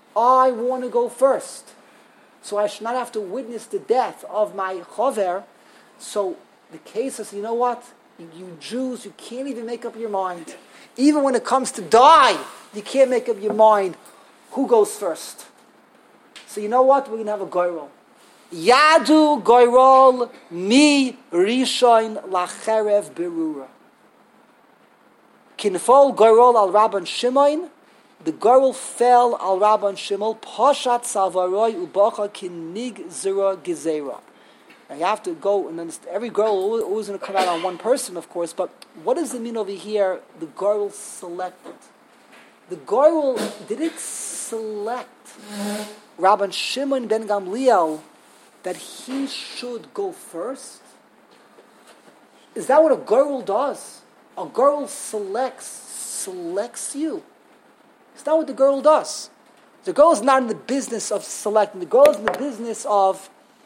So I should not have to witness the death of my chover. So the case is, you know what? You Jews, you can't even make up your mind. Even when it comes to die, you can't make up your mind who goes first. So you know what? We're going to have a goyrol. Yadu goyrol mi rishon lacherev berura. Kinfol goyrol al Rabban Shimon. The girl fell al Rabban Shimon, Poshat Salvaroi Ubacha Kinig Zira Gezerah. Now you have to go and understand. Every girl always going to come out on one person, of course, but what does it mean over here? The girl selected. The girl didn't select Rabban Shimon ben Gamliel that he should go first? Is that what a girl does? A girl selects you. Is that what the girl does? The girl is not in the business of selecting. The girl is in the business of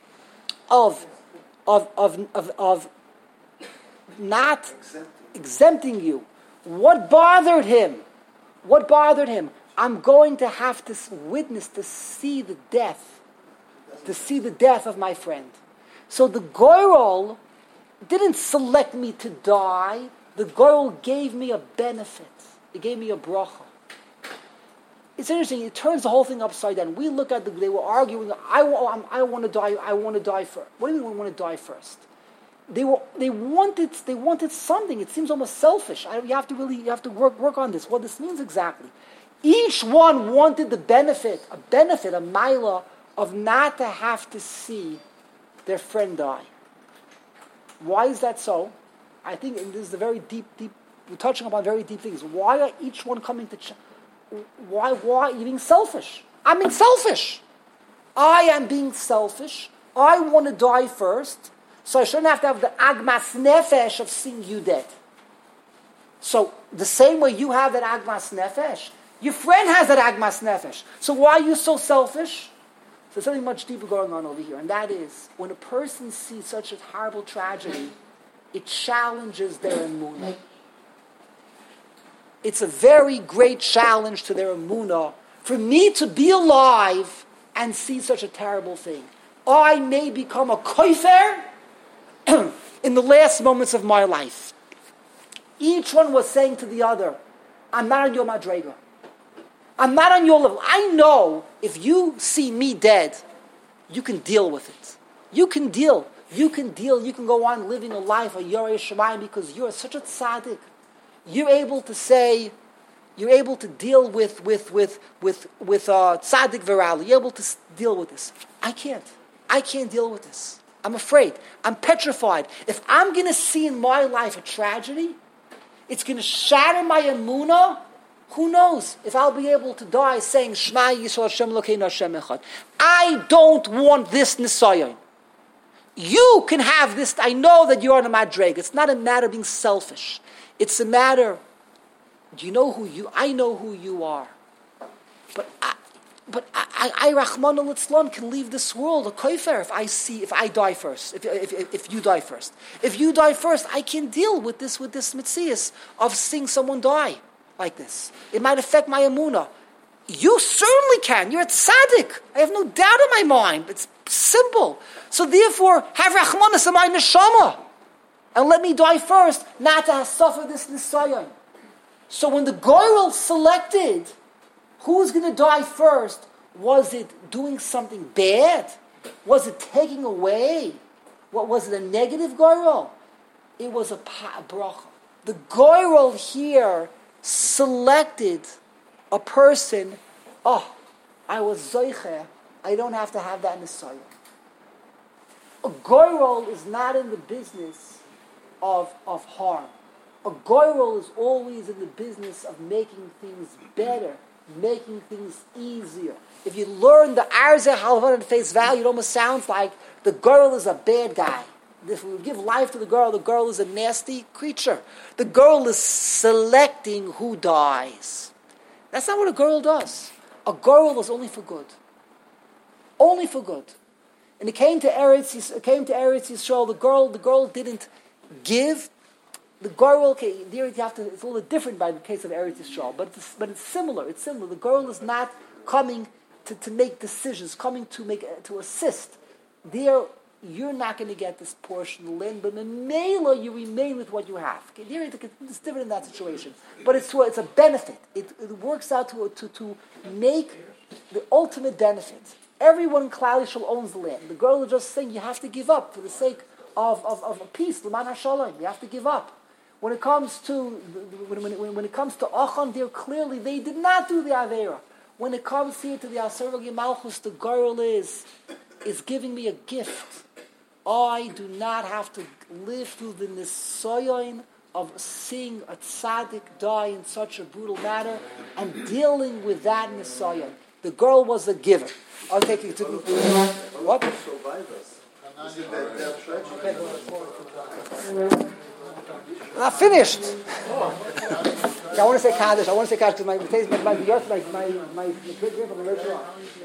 not exempting you. What bothered him? What bothered him? I'm going to have to witness, to see the death of my friend. So the girl didn't select me to die. The girl gave me a benefit. It gave me a bracha. It's interesting. It turns the whole thing upside down. We look at they were arguing. I want to die. I want to die first. What do you mean we want to die first? They wanted something. It seems almost selfish. You have to work on this. What this means exactly. Each one wanted the benefit, a milah of not to have to see their friend die. Why is that so? I think this is a very deep. We're touching upon very deep things. Why are each one coming to? Why are you being selfish? I'm being selfish. I am being selfish. I want to die first, so I shouldn't have to have the agmas nefesh of seeing you dead. So the same way you have that agmas nefesh, your friend has that agmas nefesh. So why are you so selfish? So there's something much deeper going on over here, and that is when a person sees such a horrible tragedy, it challenges their emunah. It's a very great challenge to their emunah for me to be alive and see such a terrible thing. I may become a kofer in the last moments of my life. Each one was saying to the other, I'm not on your madrega. I'm not on your level. I know if you see me dead, you can deal with it. You can deal. You can go on living a life of Yoreh Shemayim because you're such a tzaddik. You're able to deal with tzaddik virali. You're able to deal with this. I can't deal with this. I'm afraid. I'm petrified. If I'm going to see in my life a tragedy, it's going to shatter my emunah. Who knows if I'll be able to die saying Shema Yisrael Hashem Elokeinu Hashem Echad. I don't want this nisayon. You can have this. I know that you're on a madreg. It's not a matter of being selfish. It's a matter. Do you know who you? I know who you are. But I Rahman al-Itzlan can leave this world a kofer if I die first. If you die first. If you die first, I can deal with this mitzias of seeing someone die like this. It might affect my emunah. You certainly can. You're a tzaddik. I have no doubt in my mind. It's simple. So therefore, have rachmanas on my neshama. And let me die first, not to suffer this nisayon. So when the goyrel selected who's going to die first, was it doing something bad? Was it taking away? What was it, a negative goyrel? It was a bracha. The goyrel here selected a person. I was zoiche. I don't have to have that nisayon. A goyrel is not in the business of harm. A goyrel is always in the business of making things better, making things easier. If you learn the Arzeh Halvan at face value, it almost sounds like the girl is a bad guy. If we give life to the girl is a nasty creature. The girl is selecting who dies. That's not what a girl does. A girl is only for good. Only for good. And it came to Eretz Yisrael. The girl didn't give. The girl, there it's a little different by the case of Eretz Yisrael, but it's similar. It's similar. The girl is not coming to make decisions, coming to assist. There, you're not going to get this portion of the land, but in Mela, you remain with what you have. There, it's different in that situation, but it's a benefit. It works out to make the ultimate benefit. Everyone in Klal Yisrael owns the land. The girl is just saying you have to give up for the sake of a peace, l'man hashalom. You have to give up. When it comes to Achan, there clearly they did not do the Aveira. When it comes here to the Asar Malchus, the girl is giving me a gift. I do not have to live through the nisayon of seeing a tzaddik die in such a brutal manner and dealing with that nisayon. The girl was a giver. I'll take you to what? I'm finished. I want to say Kaddish. Because my kids from the ritual.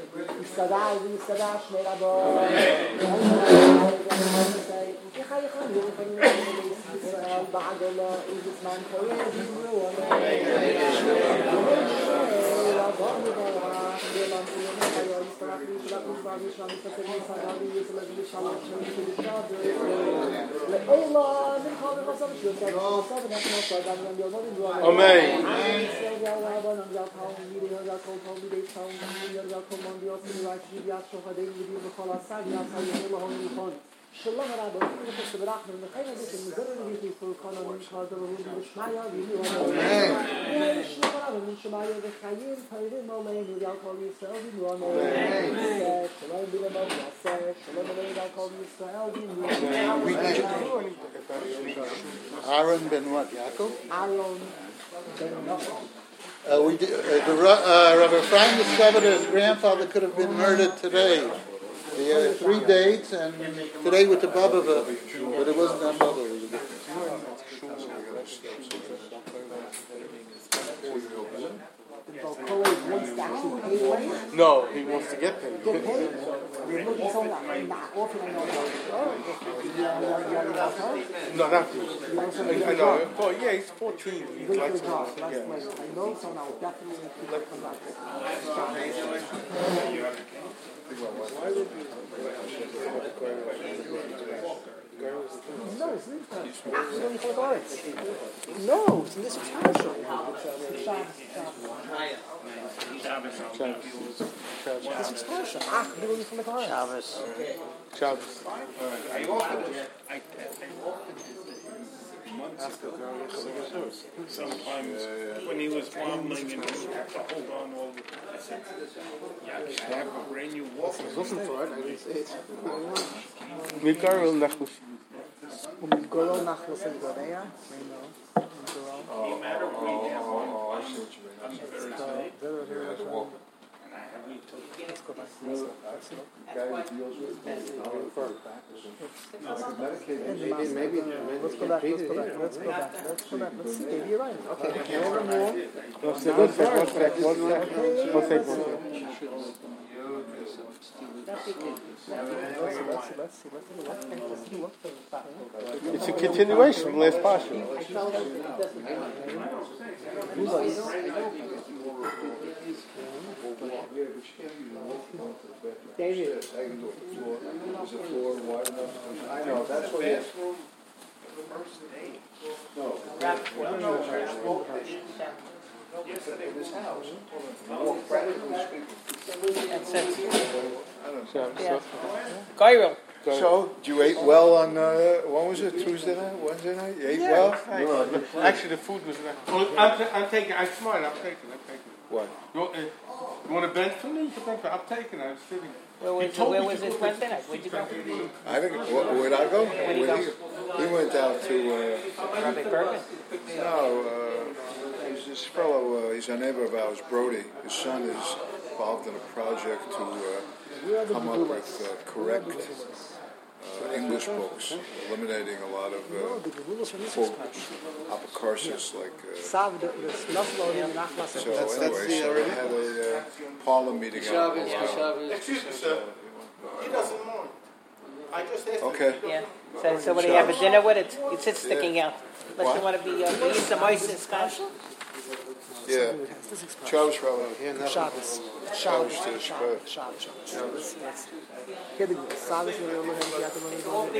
Amen. Aaron ben what? Yaakov? Aaron ben Yaakov. Rabbi Frank discovered his grandfather could have been murdered today. He had 3 dates, and today with the Baba, but it wasn't that Baba. No, he wants to get paid. No, not you. I know. Oh, yeah, he's 14. He's like to, yeah. No, it's in this expression. This expression. Shabbos. Sometimes when he was wobbling and he had to hold on all the I said, yeah, I have a brand new walk. I was looking for it, I didn't see it. Mikarel Nachus. Goro Nachlos and Gorea. No matter where I see what you mean. Let's go back. Let's see. Maybe you're right. Okay. One sec. It's a continuation of the last passion. David. I know, that's what it is. In his house. Cairo. So, did you ate well on, when was it, Tuesday night, Wednesday night? You ate well? Actually, the food was nice. I'm taking. I'm smart. I'm taking. What? You want a bench for me? I'm taking it. I'm sitting. Where was this Wednesday night? Where'd you go? I think, where'd I go? He went out to, Rabbi Bergman? no, he's this fellow, he's a neighbor of ours, Brody. His son is involved in a project to come up with correct English books, eliminating a lot of apocarsis like. So anyway, so we had a parlor meeting out in Excuse me, sir. He doesn't mind. I just asked him. Okay. Yeah. So what do you have a dinner with it? It's it sticking out. Unless you want to be eat some ice and scotch. Yeah. Shabbos, Rabbi. Shabbos. Here the Shabbos we will have the other one.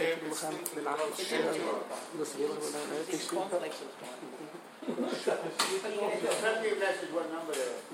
Send me a message what number it is.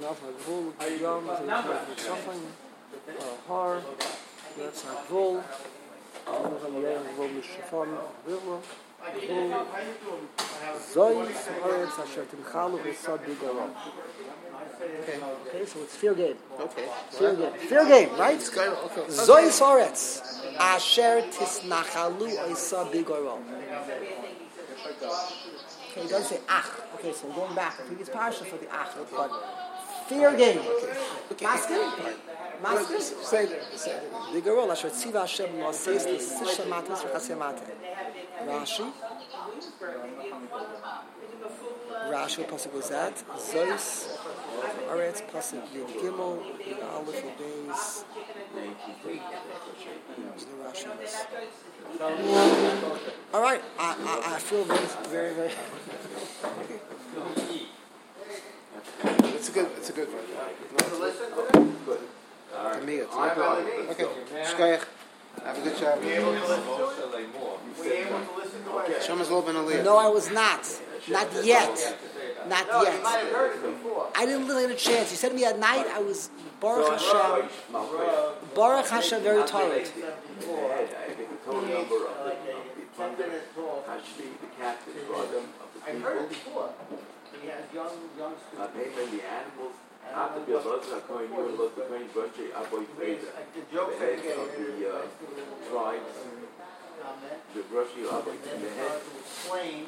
Okay, so it's fair game. Okay. Fair game, right? Zoy Soretz. Asher Tisnachalu Isa Bigoro. Okay, he doesn't say Ach. Okay, so going back, I think it's partial for the Ach, but fair game. Maskin? Maskin? Say that. The girl, Asher Tziva Hashem Lo says the Sisha Matas Chasemate. Rashi pasuk was that Zeus Aretz pasuk Yud Gimel Yud Aleph Yud Beis. All right, I feel very, very. It's a good one. To me, it's okay. Shkoyach. Have a good job. Shama's a little bit aliyah. No, I was not. Not yet. Not yet. I didn't really get a chance. You said to me at night, I was Baruch Hashem, very tired. I heard before. He has young the animals. After the heads of the tribes, the brush you up in the head.